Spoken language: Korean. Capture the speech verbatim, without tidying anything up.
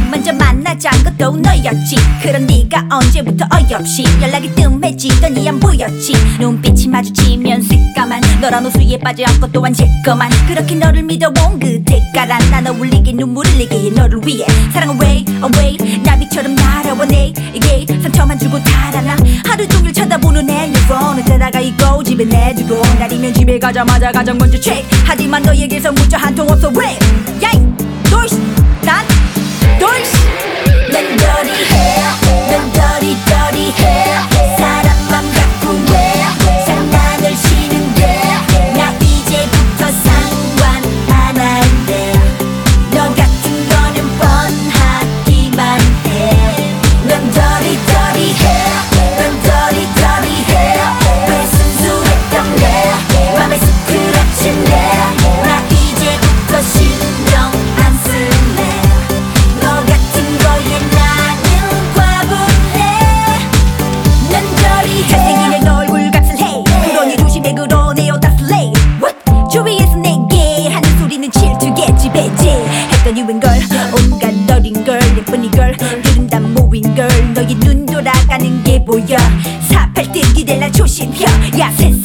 먼저 만나자는 것도 너였지. 그런 네가 언제부터 어이없이 연락이 뜸해지더니 안 보였지. 눈빛이 마주치면 새까만 너란 호수에 빠져앉고 또한 제거만. 그렇게 너를 믿어온 그대가란 난 어울리게 눈물을 흘리게 해 너를 위해. 사랑은 way away 나비처럼 날아와 내게 상처만 주고 달아나. 하루 종일 쳐다보는 핸드폰 어쩌다가 이거 집에 내두고 날이면 집에 가자마자 가장 먼저 check. 하지만 너에게서 문자 한 통 없어 왜? 야이 돌씨 난 돌씨. 난 dirty해 난 dirty dirty해 사람 맘 갖고 왜 장난을 치는데. 나 이제부터 상관 안 할래. 너 같은 거는 뻔하기만 해. 난 dirty dirty해 난 dirty dirty해 왜 순수했던데 맘에 스크래치네. 나 이제부터 신경 안 쓸래. 너 같은 거에 나는 과분해. 난 dirty해 잘생긴 너 얼굴 값을 해. 그러니 조심해 그러 내 여자 슬레이. 주위에서 내게 하는 소리는 질투겠지 배지. 했더니 웬걸 온갖 어린 걸 예쁜 이걸 둘은 다 모인 걸. 너의 눈 돌아가는 게 보여. 사팔 뜨기를 날 조심혀. 야 세상